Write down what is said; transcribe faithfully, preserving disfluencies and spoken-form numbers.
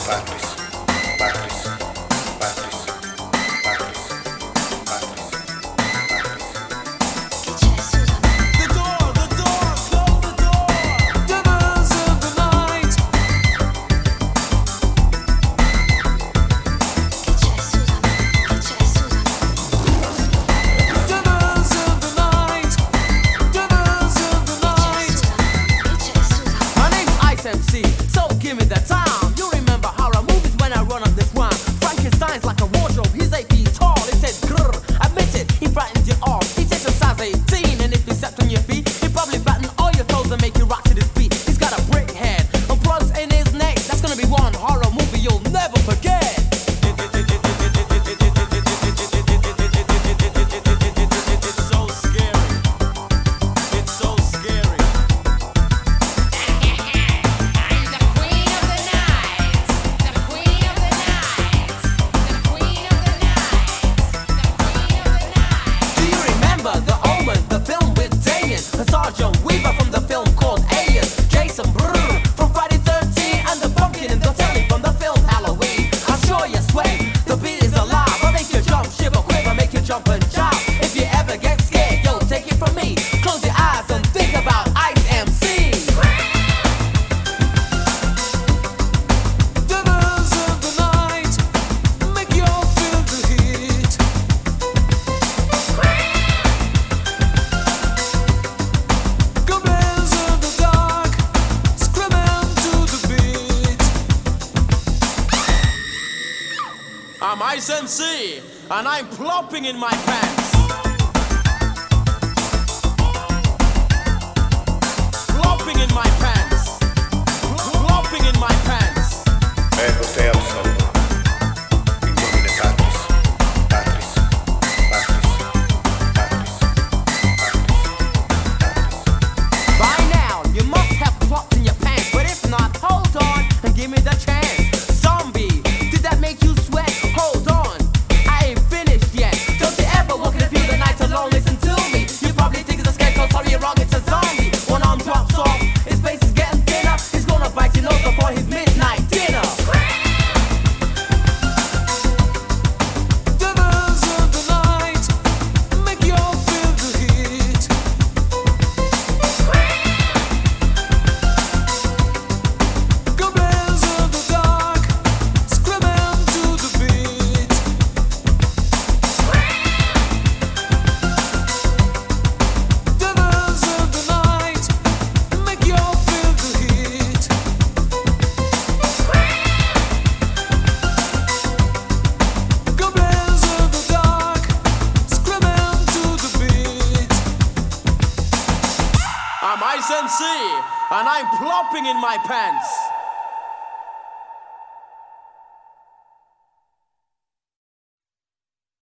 I'm Ice M C, and I'm plopping in my pants. Plopping in my pants. Plopping in my pants. Ego te absolvo. In nomine Patris, Patris, Patris, Patris, Patris. By now, you must have plopped in your pants, but if not, hold on and give me the chance. Zombie, did that make you sweat? Hold on, I ain't finished yet. Don't you ever walk in the field at night alone? Listen to me. You probably think it's a scarecrow, sorry you're wrong, it's a zombie. One arm drops off, his face is getting thinner. He's gonna bite your nose before his midnight dinner. Devils of the night, make you feel the heat. Goblins of the dark, screaming to the beat. Devils of the night, make you feel the heat. Goblins of the dark, screaming to the beat. I'm Ice M C, and I'm plopping in my pants.